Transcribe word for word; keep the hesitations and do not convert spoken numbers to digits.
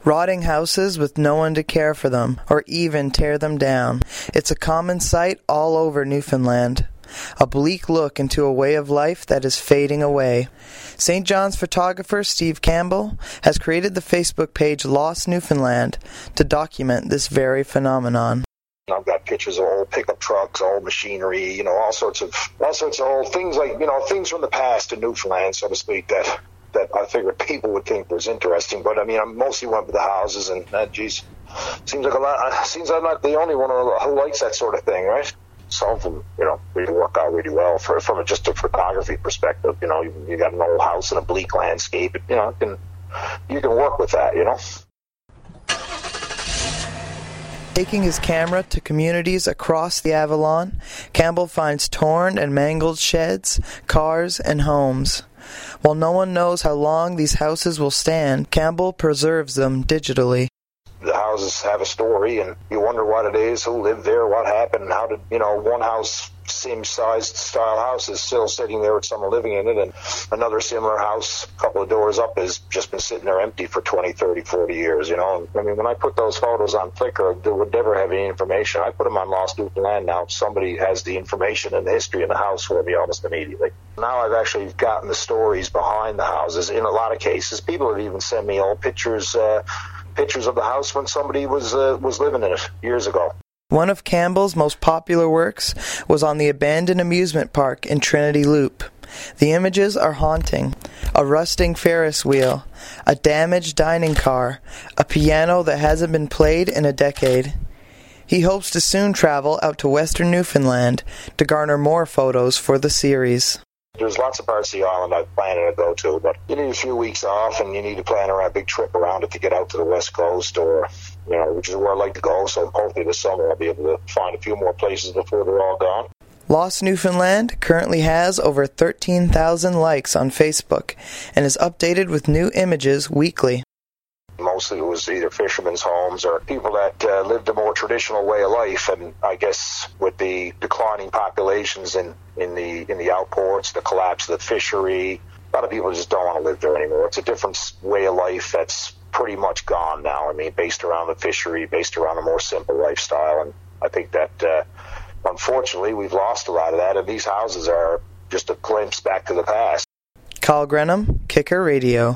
Rotting houses with no one to care for them, or even tear them down. It's a common sight all over Newfoundland. A bleak look into a way of life that is fading away. Saint John's photographer Steve Campbell has created the Facebook page Lost Newfoundland to document this very phenomenon. I've got pictures of old pickup trucks, old machinery, you know, all sorts of all sorts of old things, like, you know, things from the past in Newfoundland, so to speak, that that I figured people would think was interesting. But I mean, I mostly went with the houses, and uh, geez, seems like a lot. Seems I'm not the only one who likes that sort of thing, right? Some of them, you know, really work out really well for, from a, just a photography perspective. You know, you, you got an old house in a bleak landscape. You know, you can you can work with that. You know. Taking his camera to communities across the Avalon, Campbell finds torn and mangled sheds, cars, and homes. While no one knows how long these houses will stand, Campbell preserves them digitally. The houses have a story, and you wonder what it is, who lived there, what happened, how did, you know, one house, same sized style house is still sitting there with someone living in it, and another similar house a couple of doors up has just been sitting there empty for twenty, thirty, forty years, you know. I mean, when I put those photos on Flickr, they would never have any information. I put them on Lost Newfoundland now. Somebody has the information and the history in the house for me almost immediately. Now I've actually gotten the stories behind the houses. In a lot of cases, people have even sent me old pictures, uh, pictures of the house when somebody was uh, was living in it years ago. One of Campbell's most popular works was on the abandoned amusement park in Trinity Loop. The images are haunting. A rusting Ferris wheel, a damaged dining car, a piano that hasn't been played in a decade. He hopes to soon travel out to Western Newfoundland to garner more photos for the series. There's lots of parts of the island I'm planning to go to, but you need a few weeks off, and you need to plan around a big trip around it to get out to the West Coast, or, you know, which is where I'd like to go. So hopefully this summer I'll be able to find a few more places before they're all gone. Lost Newfoundland currently has over thirteen thousand likes on Facebook and is updated with new images weekly. Mostly it was either fishermen's homes or people that uh, lived a more traditional way of life, and I guess with the declining populations in, in the in the outports, the collapse of the fishery, a lot of people just don't want to live there anymore. It's a different way of life that's pretty much gone now. I mean, based around the fishery, based around a more simple lifestyle, and I think that uh, unfortunately we've lost a lot of that, and these houses are just a glimpse back to the past. Carl Grenham, Kicker Radio.